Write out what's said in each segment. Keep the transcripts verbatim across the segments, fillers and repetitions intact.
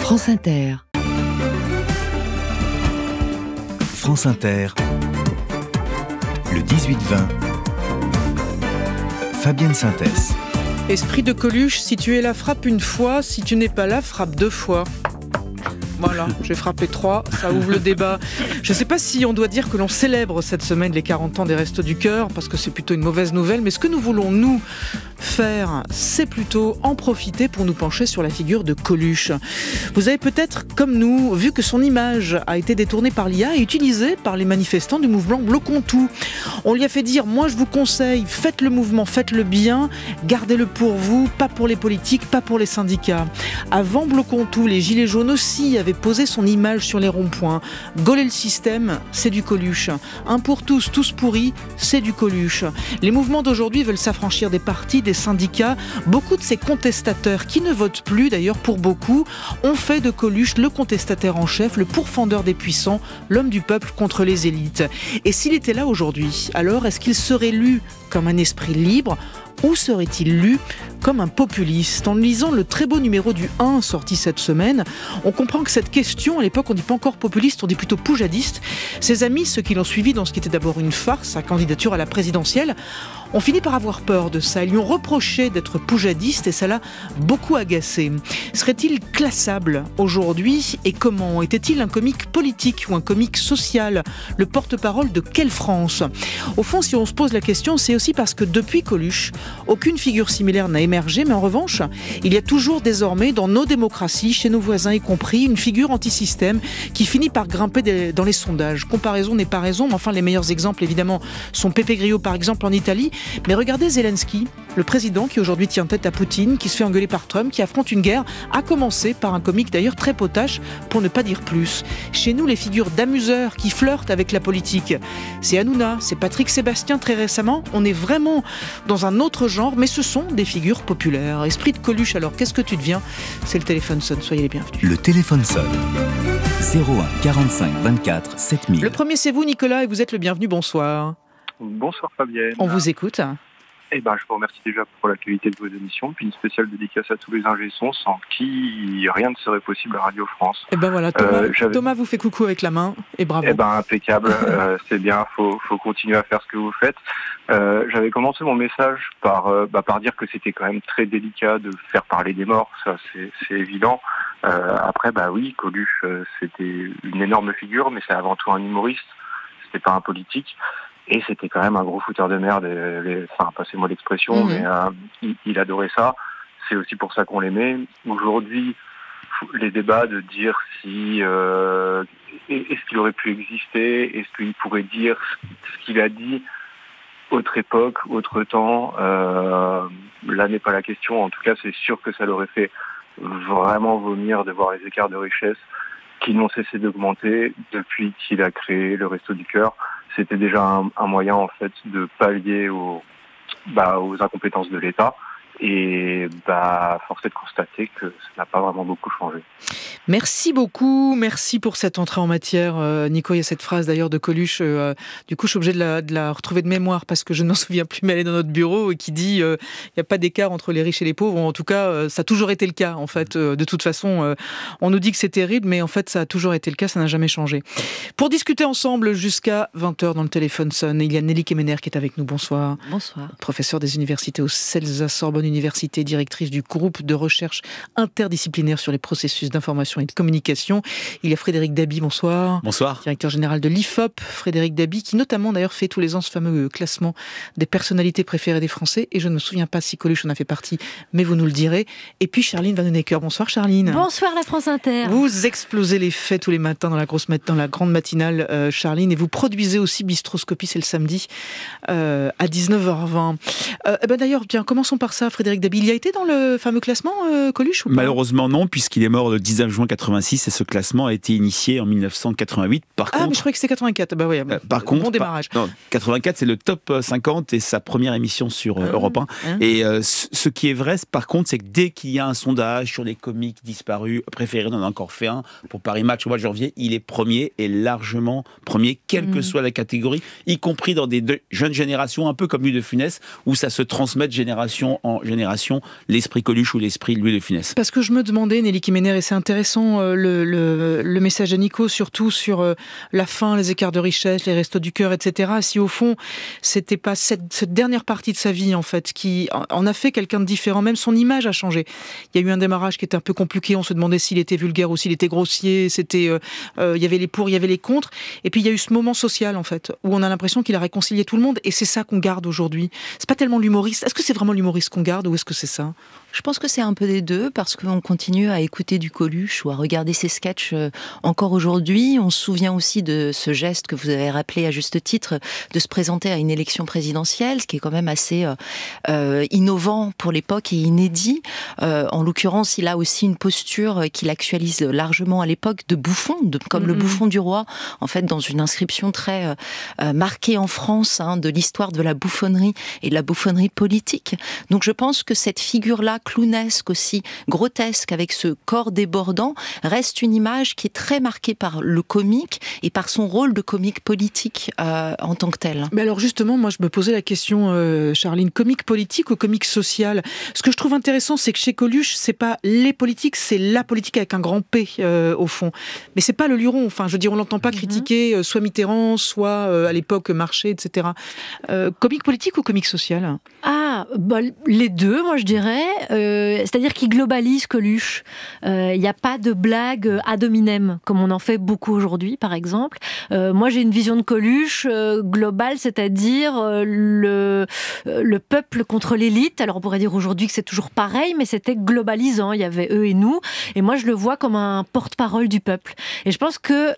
France Inter. France Inter, le dix-huit vingt, Fabienne Synthès. Esprit de Coluche, si tu es là, frappe une fois, si tu n'es pas là, frappe deux fois. Voilà, j'ai frappé trois, ça ouvre le débat. Je ne sais pas si on doit dire que l'on célèbre cette semaine les quarante ans des Restos du Cœur, parce que c'est plutôt une mauvaise nouvelle, mais ce que nous voulons, nous, faire, c'est plutôt en profiter pour nous pencher sur la figure de Coluche. Vous avez peut-être, comme nous, vu que son image a été détournée par l'I A et utilisée par les manifestants du mouvement Bloquons tout. On lui a fait dire, moi je vous conseille, faites le mouvement, faites-le bien, gardez-le pour vous, pas pour les politiques, pas pour les syndicats. Avant Bloquons tout, les Gilets jaunes aussi avaient posé son image sur les ronds-points. Gauler le système, c'est du Coluche. Un pour tous, tous pourris, c'est du Coluche. Les mouvements d'aujourd'hui veulent s'affranchir des partis, des syndicats. Beaucoup de ces contestateurs, qui ne votent plus d'ailleurs pour beaucoup, ont fait de Coluche le contestataire en chef, le pourfendeur des puissants, l'homme du peuple contre les élites. Et s'il était là aujourd'hui, alors est-ce qu'il serait lu comme un esprit libre ? Ou serait-il lu comme un populiste ? En lisant le très beau numéro du un sorti cette semaine, on comprend que cette question, à l'époque on ne dit pas encore populiste, on dit plutôt poujadiste. Ses amis, ceux qui l'ont suivi dans ce qui était d'abord une farce, sa candidature à la présidentielle, ont fini par avoir peur de ça. Ils lui ont reproché d'être poujadiste et ça l'a beaucoup agacé. Serait-il classable aujourd'hui et comment ? Était-il un comique politique ou un comique social ? Le porte-parole de quelle France ? Au fond, si on se pose la question, c'est aussi parce que depuis Coluche, aucune figure similaire n'a émergé, mais en revanche, il y a toujours désormais dans nos démocraties, chez nos voisins y compris, une figure anti-système qui finit par grimper des, dans les sondages. Comparaison n'est pas raison, mais enfin les meilleurs exemples évidemment sont Pepe Grillo par exemple en Italie, mais regardez Zelensky, le président qui aujourd'hui tient tête à Poutine, qui se fait engueuler par Trump, qui affronte une guerre, a commencé par un comique d'ailleurs très potache, pour ne pas dire plus. Chez nous, les figures d'amuseurs qui flirtent avec la politique, c'est Hanouna, c'est Patrick Sébastien très récemment, on est vraiment dans un autre genre, mais ce sont des figures populaires. Esprit de Coluche, alors qu'est-ce que tu deviens ? C'est le téléphone sonne, soyez les bienvenus. Le téléphone sonne. zéro un quarante-cinq vingt-quatre sept mille. Le premier c'est vous Nicolas et vous êtes le bienvenu, bonsoir. Bonsoir Fabienne. On vous écoute. Eh ben, je vous remercie déjà pour la qualité de vos émissions, puis une spéciale dédicace à tous les ingé-sons sans qui rien ne serait possible à Radio France. Eh ben voilà, Thomas, euh, Thomas vous fait coucou avec la main et bravo. Eh ben impeccable, euh, c'est bien, faut faut continuer à faire ce que vous faites. Euh, j'avais commencé mon message par euh, bah, par dire que c'était quand même très délicat de faire parler des morts, ça c'est c'est évident. Euh, après bah oui, Coluche euh, c'était une énorme figure, mais c'est avant tout un humoriste, c'était pas un politique. Et c'était quand même un gros fouteur de merde, et, les, enfin, passez-moi l'expression, mmh. mais euh, il, il adorait ça. C'est aussi pour ça qu'on l'aimait. Aujourd'hui, les débats de dire si euh, est-ce qu'il aurait pu exister, est-ce qu'il pourrait dire ce qu'il a dit, autre époque, autre temps, euh, là n'est pas la question. En tout cas, c'est sûr que ça l'aurait fait vraiment vomir de voir les écarts de richesse qui n'ont cessé d'augmenter depuis qu'il a créé le Resto du Cœur. C'était déjà un, un moyen en fait de pallier aux, bah, aux incompétences de l'État. Et bah, force est de constater que ça n'a pas vraiment beaucoup changé. Merci beaucoup, merci pour cette entrée en matière. Euh, Nico, il y a cette phrase d'ailleurs de Coluche, euh, du coup je suis obligé de la, de la retrouver de mémoire parce que je ne m'en souviens plus, mais elle est dans notre bureau, et qui dit euh, il n'y a pas d'écart entre les riches et les pauvres. En tout cas, euh, ça a toujours été le cas en fait. Euh, de toute façon, euh, on nous dit que c'est terrible, mais en fait ça a toujours été le cas, ça n'a jamais changé. Pour discuter ensemble jusqu'à vingt heures dans le téléphone sonne, il y a Nelly Kemener qui est avec nous. Bonsoir. Bonsoir. Professeure des universités au CELSA Sorbonne Université, directrice du groupe de recherche interdisciplinaire sur les processus d'information et de communication. Il y a Frédéric Dabi, bonsoir. Bonsoir. Directeur général de l'I F O P. Frédéric Dabi, qui notamment d'ailleurs fait tous les ans ce fameux classement des personnalités préférées des Français. Et je ne me souviens pas si Coluche en a fait partie, mais vous nous le direz. Et puis Charline Vanhoenacker. Bonsoir Charline. Bonsoir la France Inter. Vous explosez les faits tous les matins dans la, grosse mat- dans la grande matinale, euh, Charline. Et vous produisez aussi Bistroscopie, c'est le samedi, euh, à dix-neuf heures vingt. Euh, eh ben d'ailleurs, bien, commençons par ça, Frédéric Dabi. Il y a été dans le fameux classement, euh, Coluche, ou pas ? Malheureusement non, puisqu'il est mort le dix-neuf juin quatre-vingt-six et ce classement a été initié en dix-neuf cent quatre-vingt-huit. Par ah, contre, mais je croyais que c'était quatre-vingt-quatre. Bah ouais, euh, par bon contre, démarrage. Par, non, quatre-vingt-quatre, c'est le top cinquante et sa première émission sur euh, ah, Europe un. Hein. Et euh, ce, ce qui est vrai, par contre, c'est que dès qu'il y a un sondage sur les comiques disparus, préférés, on en a encore fait un pour Paris Match au mois de janvier, il est premier et largement premier, quelle mmh. que soit la catégorie, y compris dans des de, jeunes générations, un peu comme Louis de Funès, où ça se transmet de génération en génération, l'esprit Coluche ou l'esprit Louis de Funès. Parce que je me demandais, Nelly Kemener, et c'est intéressant intéressant euh, le, le, le message de Nico, surtout sur euh, la faim, les écarts de richesse, les restos du cœur, et cetera. Si au fond, c'était pas cette, cette dernière partie de sa vie, en fait, qui en a fait quelqu'un de différent, même son image a changé. Il y a eu un démarrage qui était un peu compliqué, on se demandait s'il était vulgaire ou s'il était grossier, c'était, euh, euh, il y avait les pour, il y avait les contre, et puis il y a eu ce moment social, en fait, où on a l'impression qu'il a réconcilié tout le monde, et c'est ça qu'on garde aujourd'hui. C'est pas tellement l'humoriste. Est-ce que c'est vraiment l'humoriste qu'on garde, ou est-ce que c'est ça ? Je pense que c'est un peu des deux, parce qu'on continue à écouter du Coluche ou à regarder ses sketchs encore aujourd'hui. On se souvient aussi de ce geste que vous avez rappelé à juste titre, de se présenter à une élection présidentielle, ce qui est quand même assez euh, innovant pour l'époque et inédit. Euh, en l'occurrence, il a aussi une posture qu'il actualise largement à l'époque de bouffon, de, comme mm-hmm. le bouffon du roi, en fait, dans une inscription très euh, marquée en France hein, de l'histoire de la bouffonnerie et de la bouffonnerie politique. Donc je pense que cette figure-là, clownesque aussi, grotesque, avec ce corps débordant, reste une image qui est très marquée par le comique et par son rôle de comique politique euh, en tant que tel. Mais alors justement, moi je me posais la question, euh, Charline, comique politique ou comique social ? Ce que je trouve intéressant, c'est que chez Coluche, c'est pas les politiques, c'est la politique avec un grand P euh, au fond. Mais c'est pas le luron. Enfin, je veux dire, on l'entend pas mm-hmm. critiquer euh, soit Mitterrand, soit euh, à l'époque Marché, et cetera. Euh, comique politique ou comique social ? Ah, bah, les deux, moi je dirais. Euh, c'est-à-dire qu'il globalise Coluche. Il euh, n'y a pas de blague ad hominem, comme on en fait beaucoup aujourd'hui, par exemple. Euh, moi, j'ai une vision de Coluche euh, globale, c'est-à-dire euh, le, euh, le peuple contre l'élite. Alors, on pourrait dire aujourd'hui que c'est toujours pareil, mais c'était globalisant. Il y avait eux et nous. Et moi, je le vois comme un porte-parole du peuple. Et je pense que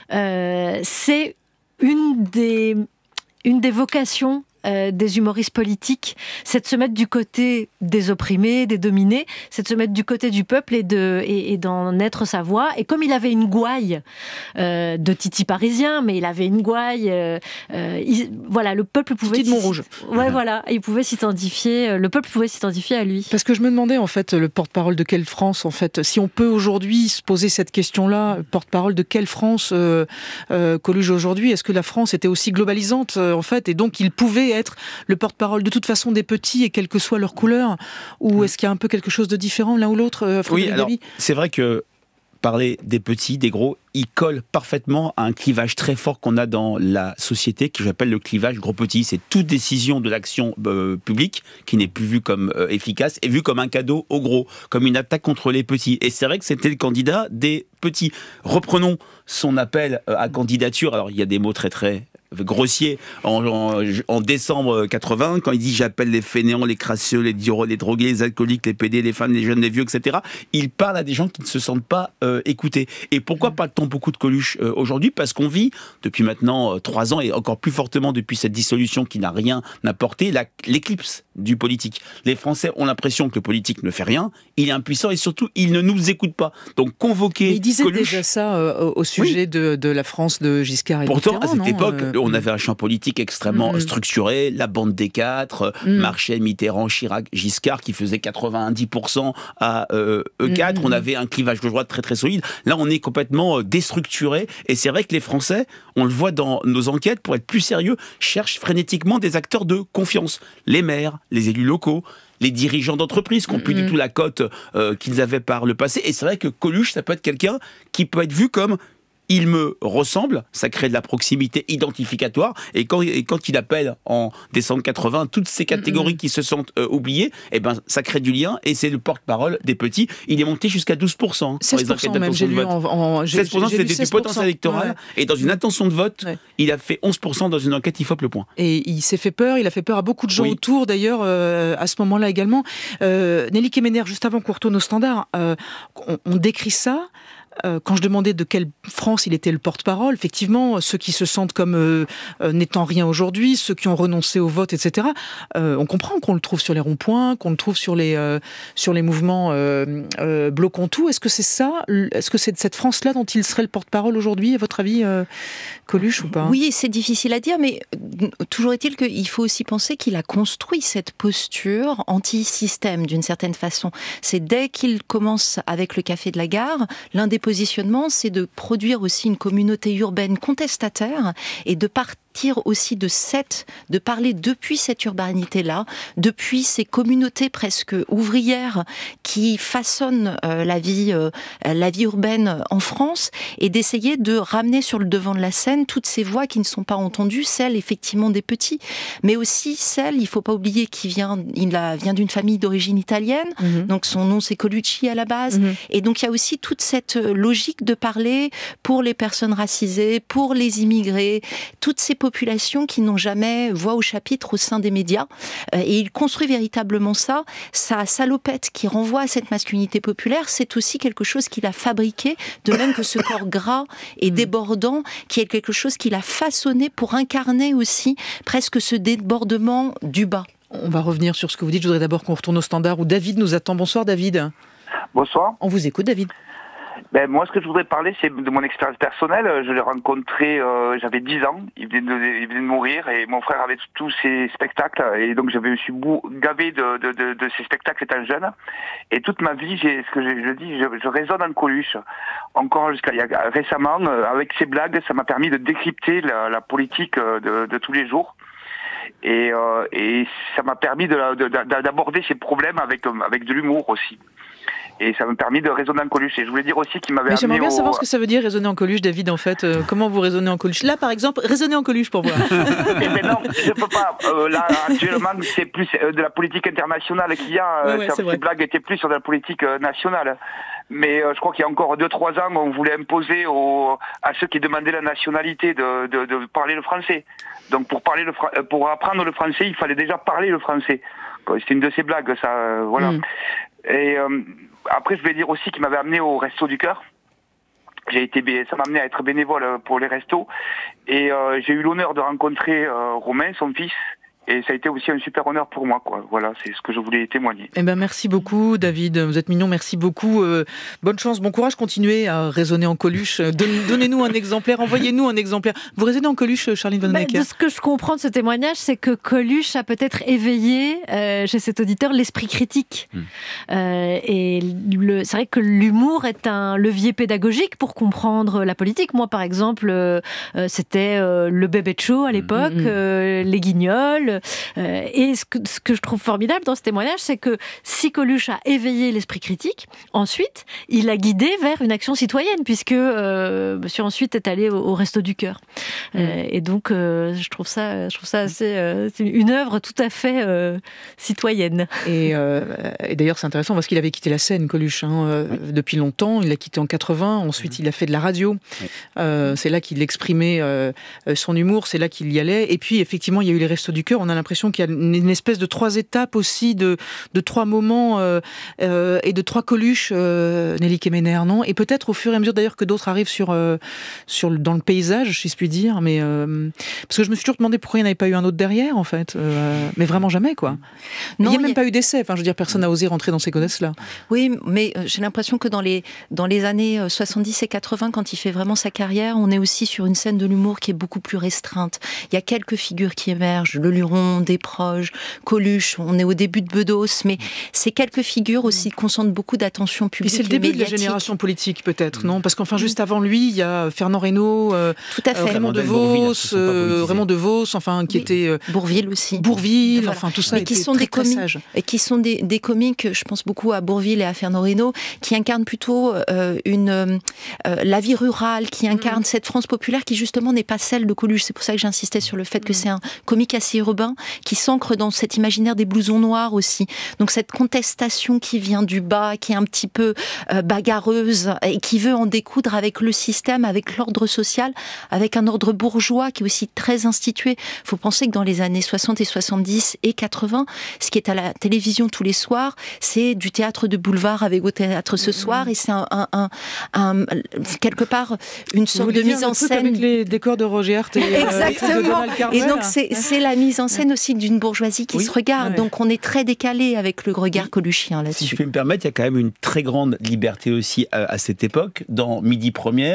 euh, c'est une des, une des vocations Euh, des humoristes politiques, c'est de se mettre du côté des opprimés, des dominés, c'est de se mettre du côté du peuple et, de, et, et d'en être sa voix. Et comme il avait une gouaille euh, de Titi parisien, mais il avait une gouaille, euh, euh, il, voilà, le peuple pouvait... Titi de Montrouge. Ouais, voilà, il pouvait s'identifier, le peuple pouvait s'identifier à lui. Parce que je me demandais, en fait, le porte-parole de quelle France, en fait, si on peut aujourd'hui se poser cette question-là, porte-parole de quelle France euh, euh, Coluche aujourd'hui, est-ce que la France était aussi globalisante, euh, en fait, et donc il pouvait être le porte-parole de toute façon des petits et quelle que soit leur couleur, ou est-ce qu'il y a un peu quelque chose de différent l'un ou l'autre, euh, Oui, alors c'est vrai que parler des petits, des gros, il colle parfaitement à un clivage très fort qu'on a dans la société, que j'appelle le clivage gros-petit. C'est toute décision de l'action euh, publique qui n'est plus vue comme euh, efficace et vue comme un cadeau aux gros, comme une attaque contre les petits. Et c'est vrai que c'était le candidat des petits. Reprenons son appel euh, à candidature. Alors il y a des mots très très grossier en, en, en décembre quatre-vingts, quand il dit « j'appelle les fainéants, les crasseux, les dioraux, les drogués, les alcooliques, les pédés, les femmes, les jeunes, les vieux, et cetera » Il parle à des gens qui ne se sentent pas euh, écoutés. Et pourquoi parle-t-on beaucoup de Coluche euh, aujourd'hui ? Parce qu'on vit, depuis maintenant euh, trois ans, et encore plus fortement depuis cette dissolution qui n'a rien apporté, la, l'éclipse du politique. Les Français ont l'impression que le politique ne fait rien, il est impuissant et surtout, il ne nous écoute pas. Donc convoquer il disait Coluche... déjà ça euh, au sujet oui. de, de la France de Giscard et Pourtant, Mitterrand, à cette non époque, euh... on avait un champ politique extrêmement mmh. structuré, la bande des quatre, mmh. Marchais, Mitterrand, Chirac, Giscard, qui faisait quatre-vingt-dix pour cent à euh, E quatre. Mmh. On avait un clivage de droite très très solide. Là, on est complètement déstructuré. Et c'est vrai que les Français, on le voit dans nos enquêtes, pour être plus sérieux, cherchent frénétiquement des acteurs de confiance. Les maires, les élus locaux, les dirigeants d'entreprise qui n'ont plus mmh. du tout la cote euh, qu'ils avaient par le passé. Et c'est vrai que Coluche, ça peut être quelqu'un qui peut être vu comme... il me ressemble, ça crée de la proximité identificatoire, et quand, et quand il appelle en décembre quatre-vingts toutes ces catégories mmh. qui se sentent euh, oubliées, eh ben, ça crée du lien, et c'est le porte-parole des petits. Il est monté jusqu'à douze pour cent seize pour cent dans les enquêtes même, d'intention j'ai de vote. En, en, j'ai, seize pour cent j'ai c'était du potentiel électoral, ouais. Et dans une intention de vote, ouais. il a fait onze pour cent dans une enquête I F O P Le Point. Et il s'est fait peur, il a fait peur à beaucoup de gens oui. autour, d'ailleurs, euh, à ce moment-là également. Euh, Nelly Kemener, juste avant qu'on retourne au standard, euh, on, on décrit ça. Euh, quand je demandais de quelle France il était le porte-parole, effectivement, ceux qui se sentent comme euh, euh, n'étant rien aujourd'hui, ceux qui ont renoncé au vote, et cetera, euh, on comprend qu'on le trouve sur les ronds-points, qu'on le trouve sur les, euh, sur les mouvements euh, euh, bloquons tout. Est-ce que c'est ça ? Est-ce que c'est de cette France-là dont il serait le porte-parole aujourd'hui, à votre avis, euh, Coluche, ou pas ? Oui, c'est difficile à dire, mais toujours est-il qu'il faut aussi penser qu'il a construit cette posture anti-système, d'une certaine façon. C'est dès qu'il commence avec le Café de la Gare, l'un des positionnements, c'est de produire aussi une communauté urbaine contestataire et de, par- partir aussi de cette, de parler depuis cette urbanité-là, depuis ces communautés presque ouvrières qui façonnent euh, la vie, euh, la vie urbaine en France, et d'essayer de ramener sur le devant de la scène toutes ces voix qui ne sont pas entendues, celles effectivement des petits, mais aussi celles, il ne faut pas oublier, qui vient, il a, vient d'une famille d'origine italienne, mmh. donc son nom c'est Colucci à la base, mmh. et donc il y a aussi toute cette logique de parler pour les personnes racisées, pour les immigrés, toutes ces populations qui n'ont jamais voix au chapitre au sein des médias, et il construit véritablement ça. Sa salopette qui renvoie à cette masculinité populaire, c'est aussi quelque chose qu'il a fabriqué, de même que ce corps gras et débordant, qui est quelque chose qu'il a façonné pour incarner aussi presque ce débordement du bas. On va revenir sur ce que vous dites. Je voudrais d'abord qu'on retourne au standard où David nous attend. Bonsoir David. Bonsoir. On vous écoute David. Ben, moi, ce que je voudrais parler, c'est de mon expérience personnelle. Je l'ai rencontré, euh, j'avais dix ans, il venait, de, il venait de mourir, et mon frère avait tous ces spectacles, et donc je me suis bou- gavé de, de, de, de ces spectacles étant jeune. Et toute ma vie, j'ai, ce que je, je dis, je, je résonne en Coluche. Encore jusqu'à il y a, récemment, avec ces blagues, ça m'a permis de décrypter la, la politique de, de tous les jours. Et, euh, et ça m'a permis de, de, de, d'aborder ces problèmes avec, avec de l'humour aussi. Et ça m'a permis de raisonner en Coluche. Et je voulais dire aussi qu'il m'avait Mais j'aimerais bien au... savoir ce que ça veut dire raisonner en Coluche, David, en fait. Euh, comment vous raisonnez en Coluche ? Là, par exemple, raisonnez en Coluche pour voir. Eh ben non, je peux pas. Euh, là, actuellement, c'est plus euh, de la politique internationale qu'il y a. Ouais, ouais, ça, c'est vrai. Ces blagues étaient plus sur de la politique euh, nationale. Mais euh, je crois qu'il y a encore deux trois ans, on voulait imposer aux, à ceux qui demandaient la nationalité de, de, de parler le français. Donc pour, parler le, pour apprendre le français, il fallait déjà parler le français. C'était une de ces blagues, ça. Euh, voilà. Mm. Et... Euh, Après, je vais dire aussi qu'il m'avait amené au Resto du Cœur. J'ai été, ça m'a amené à être bénévole pour les restos. Et euh, j'ai eu l'honneur de rencontrer euh, Romain, son fils. Et ça a été aussi un super honneur pour moi, quoi. Voilà, c'est ce que je voulais témoigner. Eh ben, merci beaucoup, David. Vous êtes mignon, merci beaucoup. Euh, bonne chance, bon courage. Continuez à raisonner en Coluche. Donne, donnez-nous un exemplaire, envoyez-nous un exemplaire. Vous raisonnez en Coluche, Charline Van Necker ? Bah, de ce que je comprends de ce témoignage, c'est que Coluche a peut-être éveillé euh, chez cet auditeur l'esprit critique. Mmh. Euh, et le, c'est vrai que l'humour est un levier pédagogique pour comprendre la politique. Moi, par exemple, euh, c'était euh, le Bébé de Show à l'époque, mmh. euh, les Guignols. Euh, et ce que, ce que je trouve formidable dans ce témoignage, c'est que si Coluche a éveillé l'esprit critique, ensuite, il a guidé vers une action citoyenne, puisque euh, monsieur ensuite est allé au, au Resto du Cœur. Mmh. Euh, et donc, euh, je trouve ça, je trouve ça assez, euh, c'est une œuvre tout à fait euh, citoyenne. Et, euh, et d'ailleurs, c'est intéressant parce qu'il avait quitté la scène, Coluche, hein, euh, oui. depuis longtemps. Il l'a quitté en quatre-vingts. Ensuite, mmh. il a fait de la radio. Oui. Euh, c'est là qu'il exprimait euh, son humour. C'est là qu'il y allait. Et puis, effectivement, il y a eu les Restos du Cœur. On a l'impression qu'il y a une espèce de trois étapes aussi, de, de trois moments euh, euh, et de trois Coluches, euh, Nelly Kemener, non ? Et peut-être au fur et à mesure d'ailleurs que d'autres arrivent sur, euh, sur, dans le paysage, si je puis dire. Mais, euh, parce que je me suis toujours demandé pourquoi il n'y en avait pas eu un autre derrière, en fait. Euh, mais vraiment jamais, quoi. Non, il n'y a même a... pas eu d'essai. Enfin, je veux dire, personne n'a osé rentrer dans ces connaisses-là. Oui, mais j'ai l'impression que dans les, dans les années soixante-dix et quatre-vingts, quand il fait vraiment sa carrière, on est aussi sur une scène de l'humour qui est beaucoup plus restreinte. Il y a quelques figures qui émergent, le Luron, Desproges, Coluche, on est au début de Bedos, mais c'est quelques figures aussi qui concentrent beaucoup d'attention publique. Et c'est le début de la génération politique, peut-être, non ? Parce qu'enfin, juste avant lui, il y a Fernand Reynaud, euh, Tout à fait. Euh, Raymond DeVos, euh, Raymond DeVos, enfin, qui oui. était... Euh, Bourvil aussi. Bourvil, voilà. Enfin, tout ça mais qui sont des comiques, et qui sont des, des comiques, je pense beaucoup à Bourvil et à Fernand Reynaud, qui incarnent plutôt euh, une, euh, la vie rurale, qui incarnent mmh. cette France populaire qui, justement, n'est pas celle de Coluche. C'est pour ça que j'insistais sur le fait que mmh. c'est un comique assez urbain, qui s'ancre dans cet imaginaire des blousons noirs aussi. Donc cette contestation qui vient du bas, qui est un petit peu euh, bagarreuse et qui veut en découdre avec le système, avec l'ordre social, avec un ordre bourgeois qui est aussi très institué. Il faut penser que dans les années soixante et soixante-dix et quatre-vingts, ce qui est à la télévision tous les soirs, c'est du théâtre de boulevard avec au théâtre ce soir, et c'est un, un, un, un quelque part une sorte de mise en scène avec les décors de Roger Hart et, exactement. Euh, et donc c'est, c'est la mise en scène aussi d'une bourgeoisie qui oui. se regarde. Ouais. Donc on est très décalé avec le regard oui. coluchien là-dessus. Si je peux me permettre, il y a quand même une très grande liberté aussi à, à cette époque. Dans Midi Première,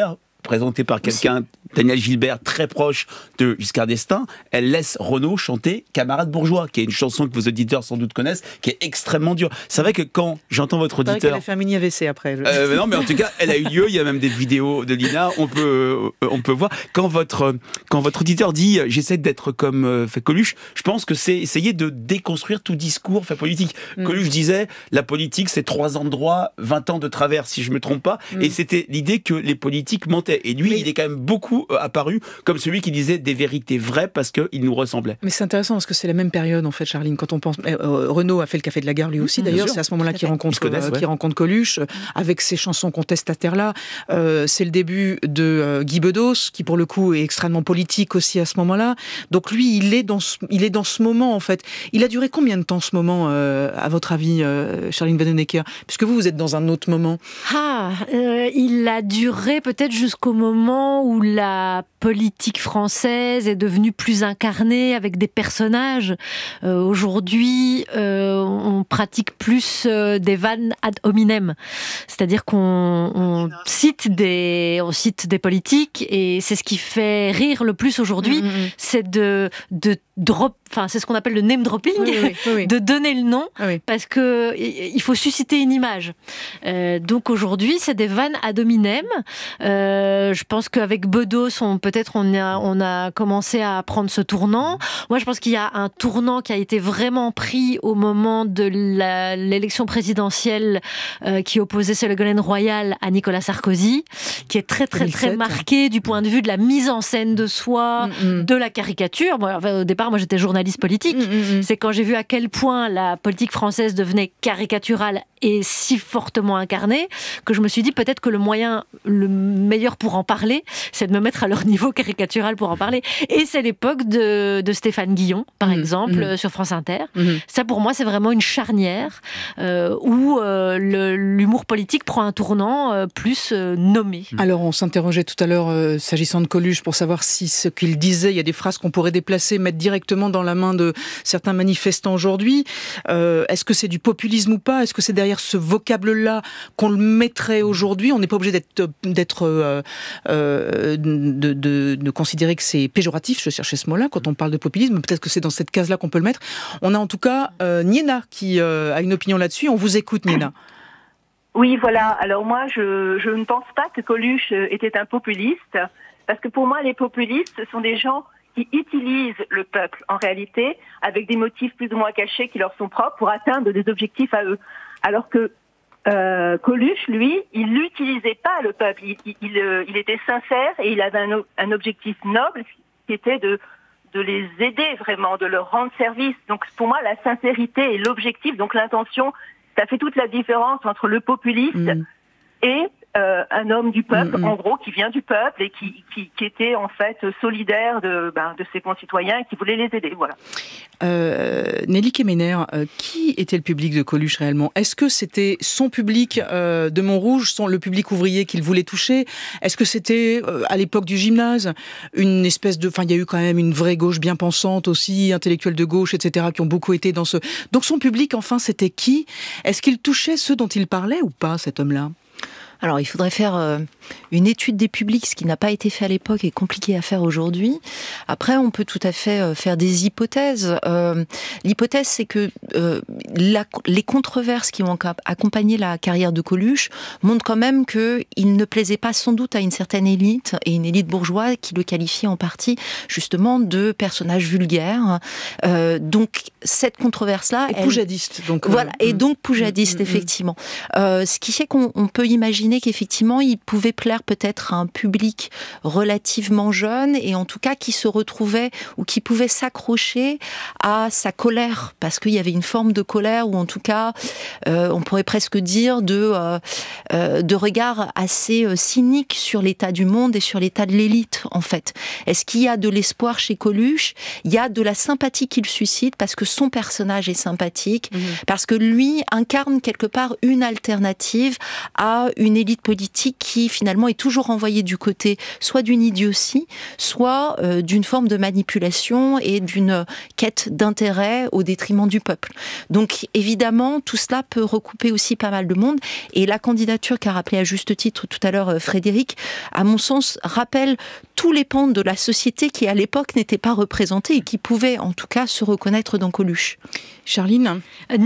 présentée par quelqu'un, Daniel Gilbert, très proche de Giscard d'Estaing, elle laisse Renaud chanter Camarade bourgeois, qui est une chanson que vos auditeurs sans doute connaissent, qui est extrêmement dure. C'est vrai que quand j'entends votre auditeur... C'est vrai qu'elle a fait un mini A V C après. Je... Euh, non, mais en tout cas, elle a eu lieu, il y a même des vidéos de Lina, on peut, euh, on peut voir. Quand votre, quand votre auditeur dit « j'essaie d'être comme euh, fait Coluche », je pense que c'est essayer de déconstruire tout discours fait politique. Mm. Coluche disait « la politique, c'est trois ans de droit, vingt ans de travers, si je me trompe pas mm. ». Et c'était l'idée que les politiques mentaient. Et lui, mais... il est quand même beaucoup euh, apparu comme celui qui disait des vérités vraies parce qu'il nous ressemblait. Mais c'est intéressant parce que c'est la même période, en fait, Charline, quand on pense... Euh, Renaud a fait le Café de la Gare, lui aussi, mmh, d'ailleurs. C'est à ce moment-là qu'il rencontre, euh, ouais. qu'il rencontre Coluche, euh, avec ses chansons contestataires-là. Euh, c'est le début de euh, Guy Bedos, qui, pour le coup, est extrêmement politique aussi à ce moment-là. Donc lui, il est dans ce, il est dans ce moment, en fait. Il a duré combien de temps, ce moment, euh, à votre avis, euh, Charline Vanhoenacker ? Puisque vous, vous êtes dans un autre moment. Ah, euh, il a duré peut-être jusqu'au moment où la politique française est devenue plus incarnée avec des personnages. Euh, aujourd'hui, euh, on pratique plus euh, des vannes ad hominem, c'est-à-dire qu'on on cite des, on cite des politiques et c'est ce qui fait rire le plus aujourd'hui, mmh, mmh. c'est de, de drop, enfin c'est ce qu'on appelle le name dropping, oui, oui, oui, oui. de donner le nom, oui. parce que il faut susciter une image. Euh, donc aujourd'hui, c'est des vannes ad hominem. Euh, je pense qu'avec Bedos, on, peut-être on a, on a commencé à prendre ce tournant. Moi, je pense qu'il y a un tournant qui a été vraiment pris au moment de la, l'élection présidentielle euh, qui opposait Ségolène Royal à Nicolas Sarkozy, qui est très très très marqué du point de vue de la mise en scène de soi, mm-hmm. de la caricature. Bon, enfin, au départ, moi, j'étais journaliste politique. Mm-hmm. C'est quand j'ai vu à quel point la politique française devenait caricaturale et si fortement incarnée que je me suis dit peut-être que le moyen le meilleur pour en parler, c'est de me mettre à leur niveau caricatural pour en parler. Et c'est l'époque de, de Stéphane Guillon, par mmh, exemple, mmh. sur France Inter. Mmh. Ça, pour moi, c'est vraiment une charnière euh, où euh, le, l'humour politique prend un tournant euh, plus euh, nommé. Alors, on s'interrogeait tout à l'heure, euh, s'agissant de Coluche, pour savoir si ce qu'il disait, il y a des phrases qu'on pourrait déplacer, mettre directement dans la main de certains manifestants aujourd'hui. Euh, est-ce que c'est du populisme ou pas ? Est-ce que c'est derrière ce vocable-là qu'on le mettrait aujourd'hui ? On n'est pas obligé d'être, d'être euh, euh, de, de, de considérer que c'est péjoratif, je cherchais ce mot-là, quand on parle de populisme, peut-être que c'est dans cette case-là qu'on peut le mettre. On a en tout cas euh, Niena qui euh, a une opinion là-dessus. On vous écoute, Niena. Oui, voilà. Alors moi, je, je ne pense pas que Coluche était un populiste, parce que pour moi, les populistes, ce sont des gens qui utilisent le peuple, en réalité, avec des motifs plus ou moins cachés qui leur sont propres pour atteindre des objectifs à eux. Alors que Euh, Coluche, lui, il n'utilisait pas le peuple, il, il, il, il était sincère et il avait un, un objectif noble qui était de, de les aider vraiment, de leur rendre service. Donc pour moi, la sincérité et l'objectif, donc l'intention, ça fait toute la différence entre le populiste mmh. et euh, un homme du peuple, mmh. en gros, qui vient du peuple et qui, qui, qui était en fait solidaire de, ben, de ses concitoyens et qui voulait les aider. Voilà. Euh, Nelly Kemener, euh, qui était le public de Coluche réellement ? Est-ce que c'était son public euh, de Montrouge, son, le public ouvrier qu'il voulait toucher ? Est-ce que c'était, euh, à l'époque du gymnase, une espèce de... Enfin, il y a eu quand même une vraie gauche bien pensante aussi, intellectuelle de gauche, et cetera, qui ont beaucoup été dans ce... Donc son public, enfin, c'était qui ? Est-ce qu'il touchait ceux dont il parlait ou pas, cet homme-là ? Alors, il faudrait faire euh, une étude des publics, ce qui n'a pas été fait à l'époque et compliqué à faire aujourd'hui. Après, on peut tout à fait euh, faire des hypothèses. Euh, l'hypothèse, c'est que euh, la, les controverses qui ont accompagné la carrière de Coluche montrent quand même qu'il ne plaisait pas sans doute à une certaine élite, et une élite bourgeoise qui le qualifiait en partie justement de personnage vulgaire. Euh, donc, cette controverse-là... Et elle, poujadiste. Donc, voilà, euh, et donc poujadiste, mmh, effectivement. Euh, ce qui fait qu'on on peut imaginer qu'effectivement, il pouvait plaire peut-être à un public relativement jeune et en tout cas qui se retrouvait ou qui pouvait s'accrocher à sa colère, parce qu'il y avait une forme de colère ou en tout cas, euh, on pourrait presque dire de, euh, euh, de regard assez euh, cynique sur l'état du monde et sur l'état de l'élite, en fait. Est-ce qu'il y a de l'espoir chez Coluche ? Il y a de la sympathie qu'il suscite parce que son personnage est sympathique, mmh. parce que lui incarne quelque part une alternative à une d'une élite politique qui finalement est toujours envoyée du côté soit d'une idiotie, soit euh, d'une forme de manipulation et d'une quête d'intérêt au détriment du peuple. Donc évidemment, tout cela peut recouper aussi pas mal de monde. Et la candidature qu'a rappelé à juste titre tout à l'heure Frédéric, à mon sens, rappelle tous les pans de la société qui à l'époque n'étaient pas représentés et qui pouvaient en tout cas se reconnaître dans Coluche. Charline ?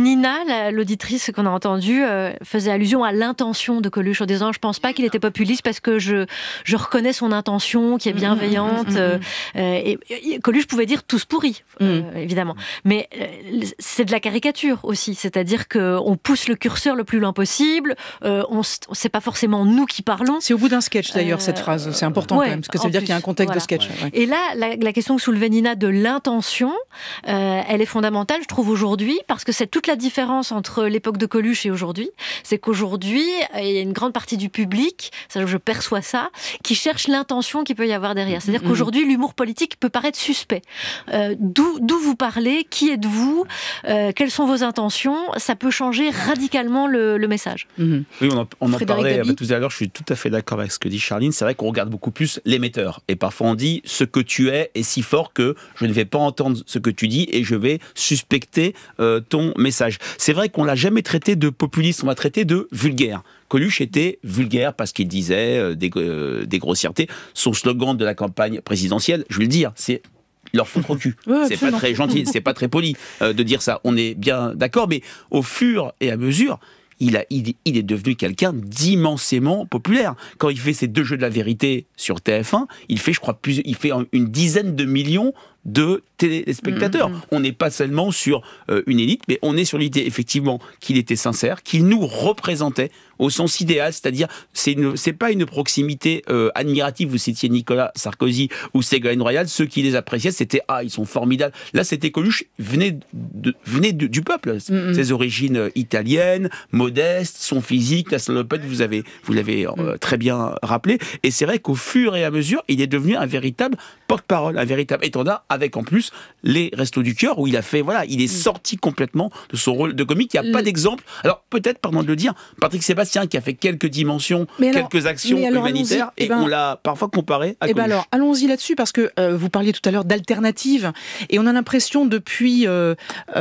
Nina, l'auditrice qu'on a entendue, euh, faisait allusion à l'intention de Coluche en disant « je pense pas qu'il était populiste parce que je, je reconnais son intention qui est bienveillante mmh, mmh, mmh. Euh, et, et Coluche pouvait dire « tous pourris euh, mmh. », évidemment. Mais euh, c'est de la caricature aussi, c'est-à-dire qu'on pousse le curseur le plus loin possible, euh, on c'est pas forcément nous qui parlons. C'est au bout d'un sketch d'ailleurs euh, cette phrase, c'est important ouais, quand même, parce que ça veut dire qu'il y a un contexte voilà. de sketch. Ouais. Et là, la, la question que soulevait Nina de l'intention, euh, elle est fondamentale, je trouve, aujourd'hui. Aujourd'hui, parce que c'est toute la différence entre l'époque de Coluche et aujourd'hui, c'est qu'aujourd'hui, il y a une grande partie du public, ça, je perçois ça, qui cherche l'intention qu'il peut y avoir derrière. C'est-à-dire mmh. qu'aujourd'hui, l'humour politique peut paraître suspect. Euh, d'où, d'où vous parlez, qui êtes-vous, euh, quelles sont vos intentions, ça peut changer radicalement le, le message. Mmh. Oui, on en, on en parlait tout à l'heure, je suis tout à fait d'accord avec ce que dit Charline, c'est vrai qu'on regarde beaucoup plus l'émetteur, et parfois on dit, ce que tu es est si fort que je ne vais pas entendre ce que tu dis, et je vais suspecter Euh, ton message. C'est vrai qu'on l'a jamais traité de populiste, on l'a traité de vulgaire. Coluche était vulgaire parce qu'il disait euh, des, euh, des grossièretés. Son slogan de la campagne présidentielle, je vais le dire, c'est leur foutre au cul. Ouais, c'est absolument. Pas très gentil, c'est pas très poli euh, de dire ça. On est bien d'accord, mais au fur et à mesure, Il, a, il, il est devenu quelqu'un d'immensément populaire. Quand il fait ses deux jeux de la vérité sur T F un, il fait, je crois, plus, il fait une dizaine de millions de téléspectateurs. Mmh. On n'est pas seulement sur euh, une élite, mais on est sur l'idée, effectivement, qu'il était sincère, qu'il nous représentait au sens idéal, c'est-à-dire, c'est, une, c'est pas une proximité euh, admirative. Vous citiez Nicolas Sarkozy ou Ségolène Royal, ceux qui les appréciaient, c'était « Ah, ils sont formidables ». Là, c'était Coluche, venait, de, venait de, du peuple. Mmh. Ses origines italiennes, modestes, son physique, la salopette, vous, avez, vous l'avez euh, très bien rappelé. Et c'est vrai qu'au fur et à mesure, il est devenu un véritable porte-parole, un véritable étendard, avec en plus les Restos du Cœur, où il a fait, voilà, il est sorti complètement de son rôle de comique. Il n'y a pas d'exemple. Alors, peut-être, pardon de le dire, Patrick Sébastien, qui a fait quelques dimensions, mais alors, quelques actions alors, humanitaires, et ben, on l'a parfois comparé à Coluche. Ben alors, allons-y là-dessus, parce que euh, vous parliez tout à l'heure d'alternatives, et on a l'impression depuis, euh,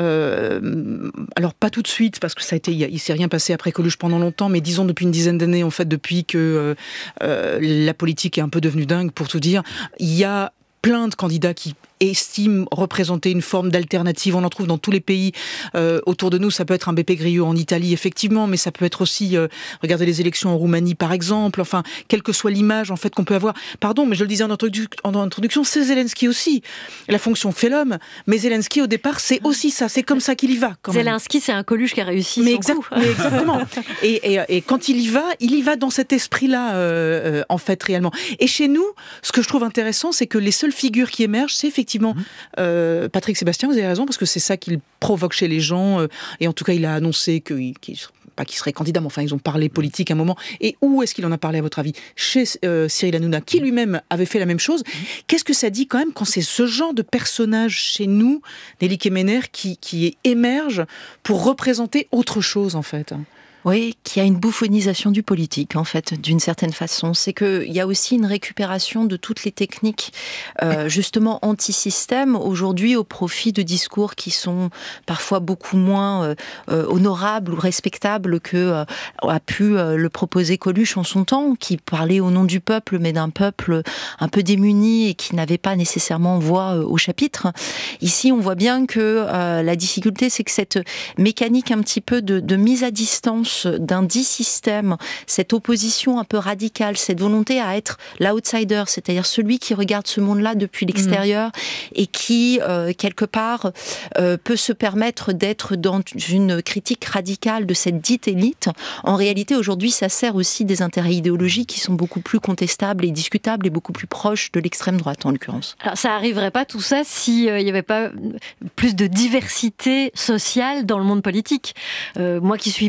euh, alors pas tout de suite, parce que ça a été, il ne s'est rien passé après Coluche pendant longtemps, mais disons depuis une dizaine d'années, en fait, depuis que euh, euh, la politique est un peu devenue dingue, pour tout dire, il y a plein de candidats qui estiment représenter une forme d'alternative. On en trouve dans tous les pays euh, autour de nous. Ça peut être un Beppe Grillo en Italie, effectivement, mais ça peut être aussi, euh, regardez les élections en Roumanie, par exemple. Enfin, quelle que soit l'image en fait qu'on peut avoir. Pardon, mais je le disais en, introdu- en introduction, c'est Zelensky aussi. La fonction fait l'homme, mais Zelensky, au départ, c'est aussi ça. C'est comme ça qu'il y va. Quand même. Zelensky, c'est un Coluche qui a réussi mais son exact, coup. Mais exactement. et, et, et quand il y va, il y va dans cet esprit-là, euh, euh, en fait, réellement. Et chez nous, ce que je trouve intéressant, c'est que les seules figures qui émergent, c'est effectivement euh, Patrick Sébastien, vous avez raison, parce que c'est ça qu'il provoque chez les gens, euh, et en tout cas, il a annoncé qu'il, qu'il, pas qu'il serait candidat, mais enfin, ils ont parlé politique à un moment. Et où est-ce qu'il en a parlé, à votre avis ? Chez euh, Cyril Hanouna, qui lui-même avait fait la même chose. Qu'est-ce que ça dit quand même quand c'est ce genre de personnage chez nous, Nelly Kemener, qui, qui émerge pour représenter autre chose, en fait ? Oui, qu'il y a une bouffonisation du politique, en fait, d'une certaine façon. C'est qu'il y a aussi une récupération de toutes les techniques, euh, justement, anti-système, aujourd'hui, au profit de discours qui sont parfois beaucoup moins euh, euh, honorables ou respectables que euh, a pu euh, le proposer Coluche en son temps, qui parlait au nom du peuple, mais d'un peuple un peu démuni et qui n'avait pas nécessairement voix euh, au chapitre. Ici, on voit bien que euh, la difficulté, c'est que cette mécanique un petit peu de, de mise à distance d'un dit système, cette opposition un peu radicale, cette volonté à être l'outsider, c'est-à-dire celui qui regarde ce monde-là depuis l'extérieur mmh. et qui, euh, quelque part, euh, peut se permettre d'être dans une critique radicale de cette dite élite. En réalité, aujourd'hui, ça sert aussi des intérêts idéologiques qui sont beaucoup plus contestables et discutables et beaucoup plus proches de l'extrême droite, en l'occurrence. Alors, ça n'arriverait pas tout ça s'il n'y euh, avait pas plus de diversité sociale dans le monde politique. Euh, moi qui suis belge,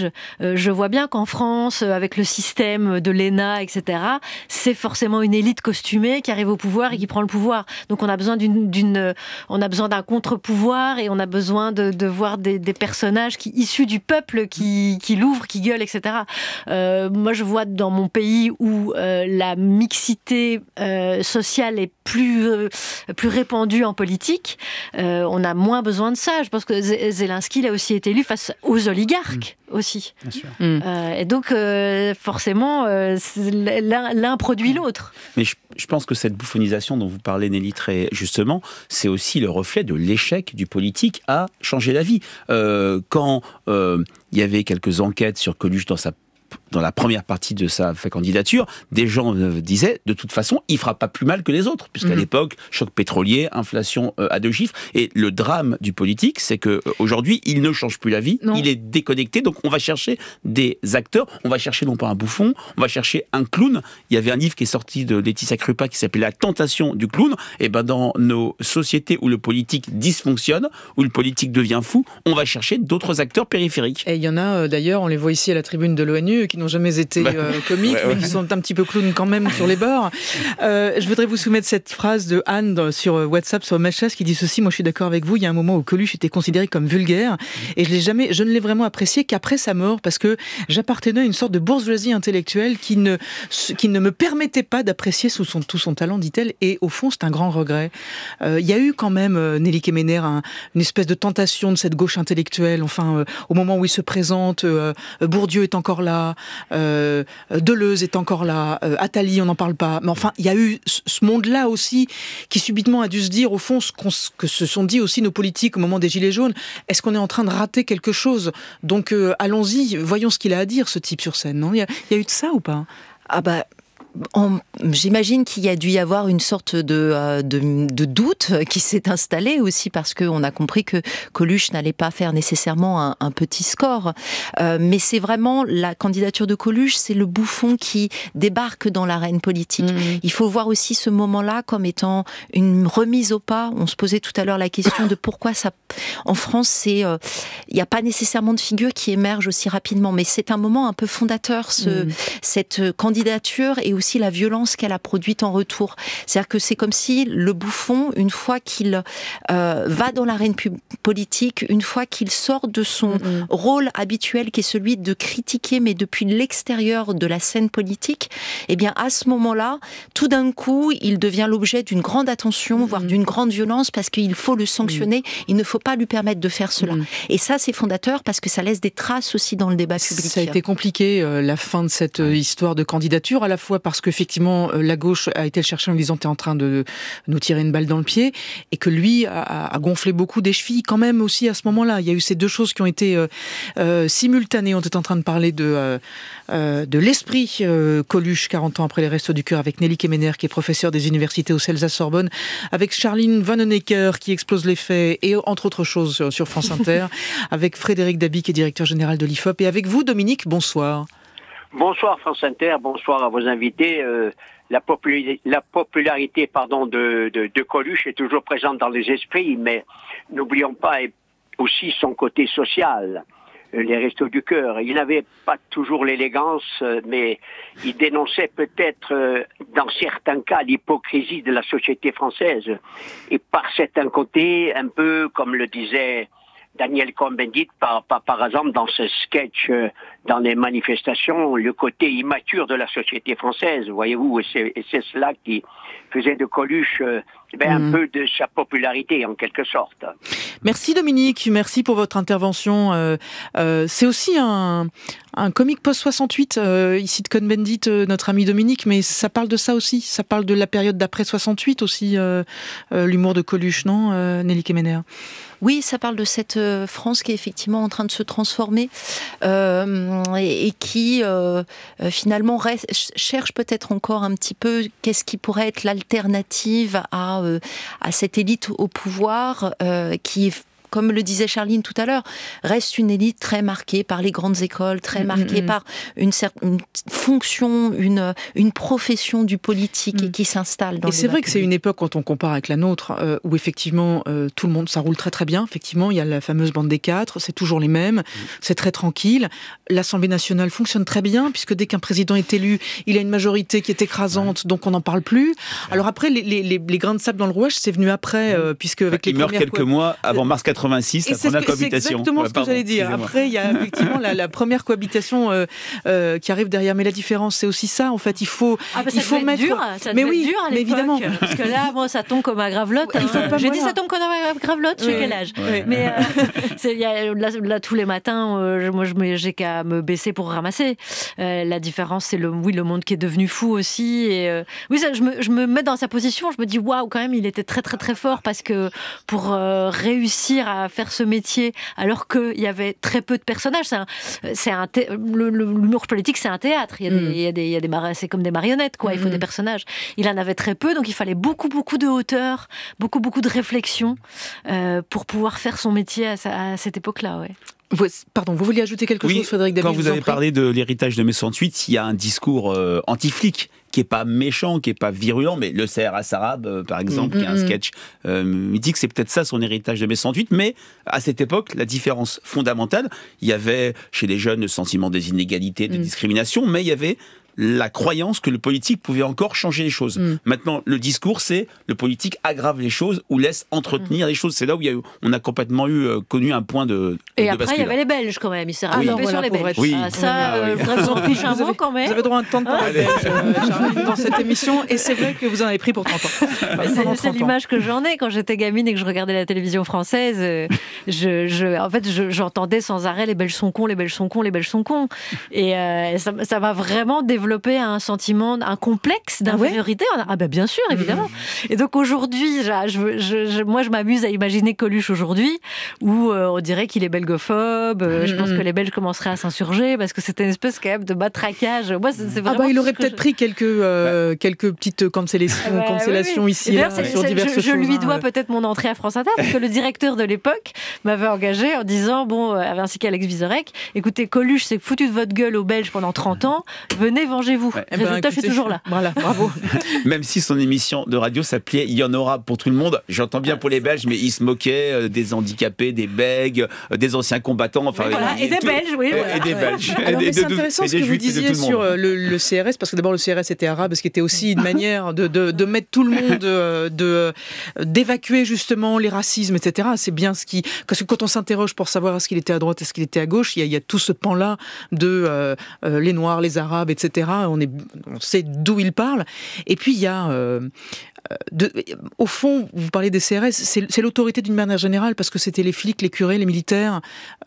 Euh, je vois bien qu'en France, euh, avec le système de l'E N A, et cetera, c'est forcément une élite costumée qui arrive au pouvoir et qui prend le pouvoir. Donc on a besoin d'une, d'une on a besoin d'un contre-pouvoir et on a besoin de, de voir des, des personnages qui, issus du peuple qui, qui l'ouvrent, qui gueulent, et cetera. Euh, moi, je vois dans mon pays où euh, la mixité euh, sociale est plus, euh, plus répandue en politique, euh, on a moins besoin de ça. Je pense que Zelensky a aussi été élu face aux oligarques mmh. aussi. Bien sûr. Mmh. Euh, et donc, euh, forcément, euh, l'un, l'un produit l'autre. Mais je, je pense que cette bouffonisation dont vous parlez, Nelly, très justement, c'est aussi le reflet de l'échec du politique à changer la vie. Euh, quand euh, il y avait quelques enquêtes sur Coluche dans sa dans la première partie de sa candidature, des gens euh, disaient, de toute façon, il fera pas plus mal que les autres, puisqu'à mmh. l'époque, choc pétrolier, inflation euh, à deux chiffres, et le drame du politique, c'est que euh, aujourd'hui, il ne change plus la vie, non. il est déconnecté, donc on va chercher des acteurs, on va chercher non pas un bouffon, on va chercher un clown. Il y avait un livre qui est sorti de Laetitia Krupa qui s'appelait La tentation du clown, et ben dans nos sociétés où le politique dysfonctionne, où le politique devient fou, on va chercher d'autres acteurs périphériques. Et il y en a euh, d'ailleurs, on les voit ici à la tribune de l'ONU, qui n'ont jamais été euh, comiques, ouais, ouais. mais qui sont un petit peu clowns quand même sur les bords. Euh, je voudrais vous soumettre cette phrase de Anne sur WhatsApp, sur Matchas, qui dit ceci: moi je suis d'accord avec vous, il y a un moment où Coluche était considéré comme vulgaire, et je, l'ai jamais, je ne l'ai vraiment apprécié qu'après sa mort, parce que j'appartenais à une sorte de bourgeoisie intellectuelle qui ne, qui ne me permettait pas d'apprécier sous son, tout son talent, dit-elle, et au fond c'est un grand regret. Euh, il y a eu quand même, euh, Nelly Kemener, un, une espèce de tentation de cette gauche intellectuelle, enfin, euh, au moment où il se présente, euh, Bourdieu est encore là, Euh, Deleuze est encore là, euh, Attali, on n'en parle pas. Mais enfin, il y a eu ce monde-là aussi qui subitement a dû se dire, au fond, ce qu'on, que se sont dit aussi nos politiques au moment des Gilets jaunes. Est-ce qu'on est en train de rater quelque chose ? Donc, euh, allons-y, voyons ce qu'il a à dire, ce type sur scène. Non, il y a, il y a eu de ça ou pas ? Ah bah... En, j'imagine qu'il y a dû y avoir une sorte de, euh, de, de doute qui s'est installé aussi parce qu'on a compris que Coluche n'allait pas faire nécessairement un, un petit score. Euh, mais c'est vraiment la candidature de Coluche, c'est le bouffon qui débarque dans l'arène politique. Mmh. Il faut voir aussi ce moment-là comme étant une remise au pas. On se posait tout à l'heure la question de pourquoi ça, en France, c'est, euh, il n'y a pas nécessairement de figure qui émerge aussi rapidement. Mais c'est un moment un peu fondateur, ce, mmh. cette candidature et aussi la violence qu'elle a produite en retour. C'est-à-dire que c'est comme si le bouffon, une fois qu'il euh, va dans l'arène pu- politique, une fois qu'il sort de son mmh. rôle habituel qui est celui de critiquer, mais depuis l'extérieur de la scène politique, eh bien à ce moment-là, tout d'un coup, il devient l'objet d'une grande attention, mmh. voire d'une grande violence, parce qu'il faut le sanctionner, mmh. il ne faut pas lui permettre de faire cela. Mmh. Et ça, c'est fondateur, parce que ça laisse des traces aussi dans le débat public. Ça a été compliqué, euh, la fin de cette euh, histoire de candidature, à la fois parce qu'effectivement, la gauche a été le chercher en lui disant « t'es en train de nous tirer une balle dans le pied », et que lui a, a gonflé beaucoup des chevilles quand même aussi à ce moment-là. Il y a eu ces deux choses qui ont été euh, euh, simultanées. On était en train de parler de, euh, euh, de l'esprit euh, Coluche, quarante ans après les Restos du Cœur, avec Nelly Kemener, qui est professeure des universités au Celsa-Sorbonne, avec Charline Vanhoenacker, qui explose les faits, et entre autres choses sur, sur France Inter, avec Frédéric Dabi, qui est directeur général de l'I F O P, et avec vous, Dominique, bonsoir. Bonsoir France Inter, bonsoir à vos invités. Euh, la, popul- la popularité pardon, de, de, de Coluche est toujours présente dans les esprits, mais n'oublions pas aussi son côté social, euh, les Restos du Cœur. Il n'avait pas toujours l'élégance, euh, mais il dénonçait peut-être, euh, dans certains cas, l'hypocrisie de la société française. Et par certains côtés, un peu comme le disait Daniel Cohn-Bendit, par, par, par exemple, dans ce sketch, euh, dans les manifestations, le côté immature de la société française, voyez-vous, et c'est, et c'est cela qui faisait de Coluche euh, ben, mmh. un peu de sa popularité, en quelque sorte. Merci Dominique, merci pour votre intervention. Euh, euh, c'est aussi un, un comique post-soixante-huit, euh, ici de Cohn-Bendit, euh, notre ami Dominique, mais ça parle de ça aussi, ça parle de la période d'après soixante-huit aussi, euh, euh, l'humour de Coluche, non, euh, Nelly Kemener ? Oui, ça parle de cette France qui est effectivement en train de se transformer euh, et, et qui euh, finalement reste, cherche peut-être encore un petit peu qu'est-ce qui pourrait être l'alternative à, euh, à cette élite au pouvoir euh, qui est comme le disait Charline tout à l'heure, reste une élite très marquée par les grandes écoles, très marquée mmh. par une certaine fonction, une, une profession du politique mmh. et qui s'installe dans Et c'est vrai que c'est une époque, quand on compare avec la nôtre, euh, où effectivement, euh, tout le monde, ça roule très très bien. Effectivement, il y a la fameuse bande des quatre, c'est toujours les mêmes, mmh. c'est très tranquille. L'Assemblée nationale fonctionne très bien, puisque dès qu'un président est élu, il a une majorité qui est écrasante, ouais. donc on n'en parle plus. Alors après, les, les, les, les grains de sable dans le rouage, c'est venu après, euh, puisque avec il les meurt quelques co- mois avant mars quatre-vingt-six, la première que, cohabitation. C'est exactement ouais, ce que j'allais dire. Après, il y a effectivement la, la première cohabitation euh, euh, qui arrive derrière. Mais la différence, c'est aussi ça. En fait, il faut, ah bah il faut mettre. Dur, ça mais oui, dur à mais évidemment. Parce que là, moi, ça tombe comme à Gravelotte. Il faut hein. pas J'ai voilà. dit ça tombe comme à Gravelotte. Ouais. J'ai quel âge ouais. Mais euh, c'est, y a, là, là, tous les matins, euh, moi, je me, j'ai qu'à me baisser pour ramasser. Euh, la différence, c'est le, oui, le monde qui est devenu fou aussi. Et euh, oui, ça, je me, je me mets dans sa position. Je me dis waouh, quand même, il était très, très, très fort parce que pour euh, réussir à faire ce métier, alors qu'il y avait très peu de personnages, c'est un, c'est un thé- le, le, l'humour politique, c'est un théâtre. Il y a des, mmh. il y a des, il y a des mar- c'est comme des marionnettes, quoi. Il faut mmh. des personnages. Il en avait très peu, donc il fallait beaucoup, beaucoup de hauteur, beaucoup, beaucoup de réflexion euh, pour pouvoir faire son métier à, sa, à cette époque-là, ouais. Vous, pardon, vous vouliez ajouter quelque oui, chose, Frédéric David? Quand vous, vous avez parlé de l'héritage de mai soixante-huit, il y a un discours euh, anti-flic qui est pas méchant, qui est pas virulent, mais le C R S arabe, euh, par exemple, mmh, qui est un sketch euh, mythique, c'est peut-être ça son héritage de mai soixante-huit, mais à cette époque, la différence fondamentale, il y avait chez les jeunes le sentiment des inégalités, de mmh. discrimination, mais il y avait la croyance que le politique pouvait encore changer les choses. Mmh. Maintenant, le discours, c'est le politique aggrave les choses ou laisse entretenir mmh. les choses. C'est là où il y a eu, on a complètement eu, euh, connu un point de, Et de après, bascule. Il y avait les Belges quand même. Il s'est oui. rattrapé sur les Belges. Oui. Ah, ça, euh, je voudrais vous en piche un mot quand même. Vous avez droit à un temps de parole euh, dans cette émission, et c'est vrai que vous en avez pris pour trente ans. Bah, c'est, c'est l'image que j'en ai quand j'étais gamine et que je regardais la télévision française. Euh, je, je, en fait, je, j'entendais sans arrêt les Belges sont cons, les Belges sont cons, les Belges sont cons. Et euh, ça, ça m'a vraiment développé un sentiment, un complexe d'infériorité. Ah, ouais ah ben bien sûr, évidemment. Mmh. Et donc aujourd'hui, je, je, je, moi je m'amuse à imaginer Coluche aujourd'hui, où euh, on dirait qu'il est belgophobe. Euh, mmh. Je pense que les Belges commenceraient à s'insurger parce que c'était une espèce quand même de matraquage. Moi, c'est, c'est vraiment. Ah bah il aurait peut-être je... pris quelques euh, ouais. quelques petites cancellations, bah, cancellations oui, oui. ici là, sur diverses je, choses. Je lui dois ouais. peut-être mon entrée à France Inter parce que le directeur de l'époque m'avait engagé en disant bon, ainsi qu'Alex Vizorek, écoutez, Coluche s'est foutu de votre gueule aux Belges pendant trente ans. Venez, vengez-vous. Ouais. Résultat, ben, écoutez, je suis toujours là. Voilà, bravo. Même si son émission de radio s'appelait Il y en aura pour tout le monde, j'entends bien pour les Belges, mais il se moquait euh, des handicapés, des bègues, euh, des anciens combattants, enfin. Voilà, il, et des tout, Belges, oui. Et, Voilà. et des Belges. Alors, et mais de, c'est intéressant et ce que vous disiez sur le, le C R S, parce que d'abord le C R S était arabe, ce qui était aussi une manière de, de, de mettre tout le monde, de, de, d'évacuer justement les racismes, et cetera. C'est bien ce qui. Parce que quand on s'interroge pour savoir est-ce qu'il était à droite, est-ce qu'il était à gauche, il y a, il y a tout ce pan-là de euh, euh, les Noirs, les Arabes, et cetera. On, est, on sait d'où il parle. Et puis il y a, euh, de, au fond, vous parlez des C R S, c'est, c'est l'autorité d'une manière générale, parce que c'était les flics, les curés, les militaires,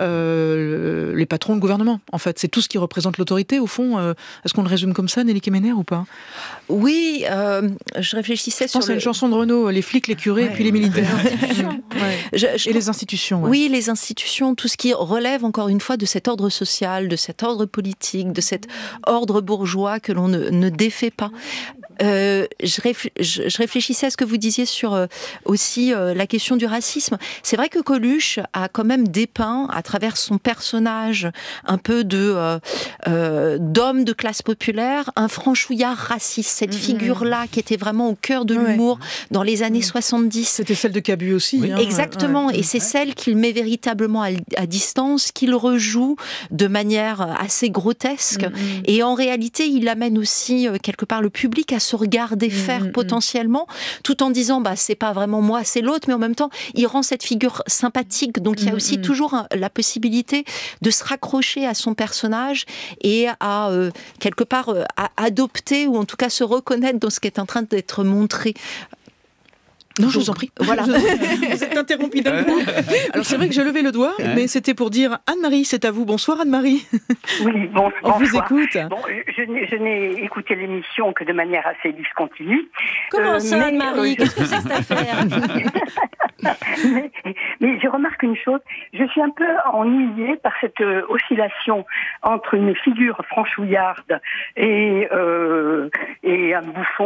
euh, les patrons, le gouvernement. En fait, c'est tout ce qui représente l'autorité. Au fond, euh, est-ce qu'on le résume comme ça, Nelly Kemener, ou pas? Oui, euh, je réfléchissais je sur. pense le... à une chanson de Renaud, les flics, les curés, ouais, et puis les militaires. Les ouais. je, je... Et les institutions. Ouais. Oui, les institutions, tout ce qui relève encore une fois de cet ordre social, de cet ordre politique, de cet ordre bourgeois que l'on ne, ne défait pas. Euh, je, réfl- je, je réfléchissais à ce que vous disiez sur euh, aussi euh, la question du racisme. C'est vrai que Coluche a quand même dépeint à travers son personnage un peu de euh, euh, d'homme de classe populaire, un franchouillard raciste. Cette mmh. figure-là qui était vraiment au cœur de l'humour ouais. dans les années mmh. soixante-dix. C'était celle de Cabu aussi. Oui. Hein, Exactement. Ouais. Et c'est celle qu'il met véritablement à, à distance, qu'il rejoue de manière assez grotesque. Mmh. Et en réalité, il amène aussi euh, quelque part le public à se regarder faire mmh, potentiellement, tout en disant bah c'est pas vraiment moi, c'est l'autre, mais en même temps il rend cette figure sympathique. Donc il y a aussi mmh. toujours un, la possibilité de se raccrocher à son personnage et à euh, quelque part euh, à adopter ou en tout cas se reconnaître dans ce qui est en train d'être montré. Non, je vous en prie. Voilà. Vous êtes interrompu d'un coup. Alors c'est vrai que j'ai levé le doigt, ouais. mais c'était pour dire Anne-Marie, c'est à vous. Bonsoir Anne-Marie. Oui, bon, on bonsoir. vous écoute. Bon, je, n'ai, je n'ai écouté l'émission que de manière assez discontinue. Comment euh, ça, mais, Anne-Marie euh, Qu'est-ce que c'est cette affaire? mais, mais je remarque une chose, je suis un peu ennuyée par cette euh, oscillation entre une figure franchouillarde et, euh, et un bouffon.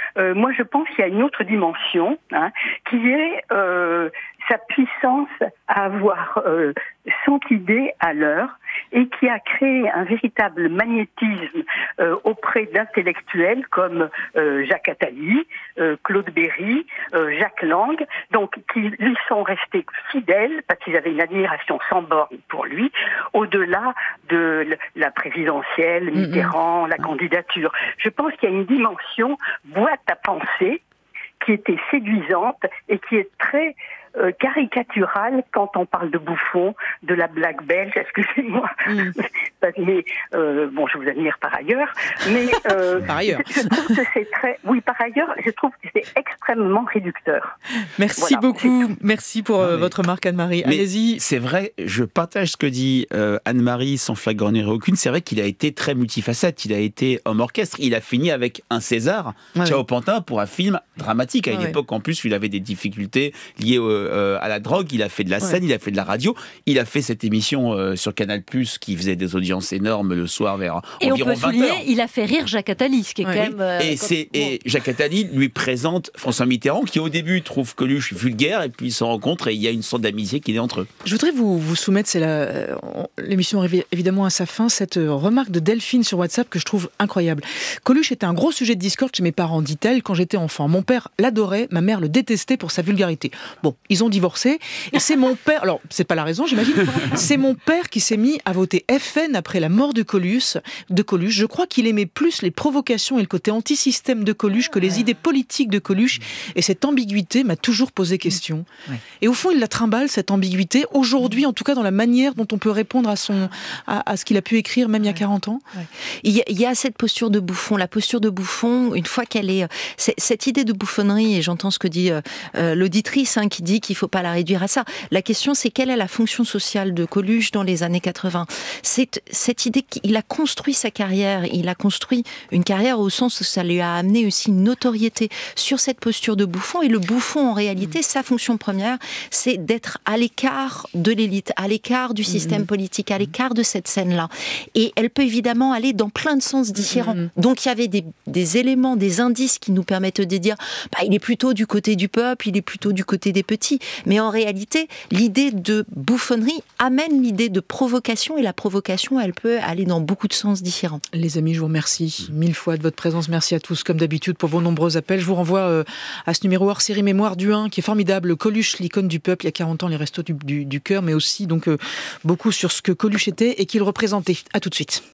euh, moi je pense qu'il y a une autre dimension, hein, qui est euh, sa puissance à avoir euh, cent idées à l'heure et qui a créé un véritable magnétisme euh, auprès d'intellectuels comme euh, Jacques Attali, euh, Claude Berry, euh, Jacques Lang, donc qui lui sont restés fidèles parce qu'ils avaient une admiration sans borne pour lui, au-delà de la présidentielle, Mitterrand, mmh. la candidature. Je pense qu'il y a une dimension boîte à penser qui était séduisante et qui est très euh, caricaturale quand on parle de Buffon, de la blague belge, excusez-moi. Mm. mais euh, bon, je vous admire par ailleurs, mais euh, par ailleurs. Je, je trouve que c'est très, oui, par ailleurs, je trouve que c'est extrêmement réducteur. Merci voilà, beaucoup, merci pour euh, mais, votre remarque, Anne-Marie. Allez-y. C'est vrai, je partage ce que dit euh, Anne-Marie sans flagornerie aucune. C'est vrai qu'il a été très multifacette. Il a été homme orchestre. Il a fini avec un César, ouais, Ciao Pantin, pour un film dramatique à une ouais. époque en plus où il avait des difficultés liées au Euh, à la drogue, il a fait de la scène, ouais. il a fait de la radio, il a fait cette émission euh, sur Canal+, qui faisait des audiences énormes le soir vers et environ vingt heures. Et on peut souligner, heures. il a fait rire Jacques Attali, ce qui est ouais. quand même... Euh, et, comme... c'est, et Jacques Attali lui présente François Mitterrand, qui au début trouve Coluche vulgaire, et puis ils se rencontrent et il y a une sorte d'amitié qui est entre eux. Je voudrais vous, vous soumettre, c'est la, l'émission arrive évidemment à sa fin, cette remarque de Delphine sur WhatsApp que je trouve incroyable. Coluche était un gros sujet de discorde chez mes parents, dit-elle, quand j'étais enfant. Mon père l'adorait, ma mère le détestait pour sa vulgarité. Bon, ils ont divorcé, et c'est mon père, alors c'est pas la raison j'imagine, c'est mon père qui s'est mis à voter F N après la mort de Coluche, de Coluche. Je crois qu'il aimait plus les provocations et le côté anti-système de Coluche que les idées politiques de Coluche, et cette ambiguïté m'a toujours posé question. Ouais. Et au fond il la trimballe, cette ambiguïté, aujourd'hui en tout cas dans la manière dont on peut répondre à, son, à, à ce qu'il a pu écrire même il y a quarante ans. Ouais. Il, y a, il y a cette posture de Buffon, la posture de Buffon, une fois qu'elle est... c'est, cette idée de bouffonnerie, et j'entends ce que dit euh, euh, l'auditrice hein, qui dit qu'il ne faut pas la réduire à ça. La question, c'est quelle est la fonction sociale de Coluche dans les années quatre-vingts. C'est cette idée qu'il a construit sa carrière, il a construit une carrière au sens où ça lui a amené aussi une notoriété sur cette posture de Buffon, et le Buffon, en réalité, mmh. sa fonction première, c'est d'être à l'écart de l'élite, à l'écart du système mmh. politique, à l'écart de cette scène-là. Et elle peut évidemment aller dans plein de sens différents. Mmh. Donc il y avait des, des éléments, des indices qui nous permettent de dire bah, il est plutôt du côté du peuple, il est plutôt du côté des petits. Mais en réalité, l'idée de bouffonnerie amène l'idée de provocation, et la provocation, elle peut aller dans beaucoup de sens différents. Les amis, je vous remercie mille fois de votre présence. Merci à tous, comme d'habitude, pour vos nombreux appels. Je vous renvoie euh, à ce numéro hors série Mémoire du un, qui est formidable. Coluche, l'icône du peuple, il y a quarante ans, les restos du, du, du cœur, mais aussi donc, euh, beaucoup sur ce que Coluche était et qu'il représentait. À tout de suite.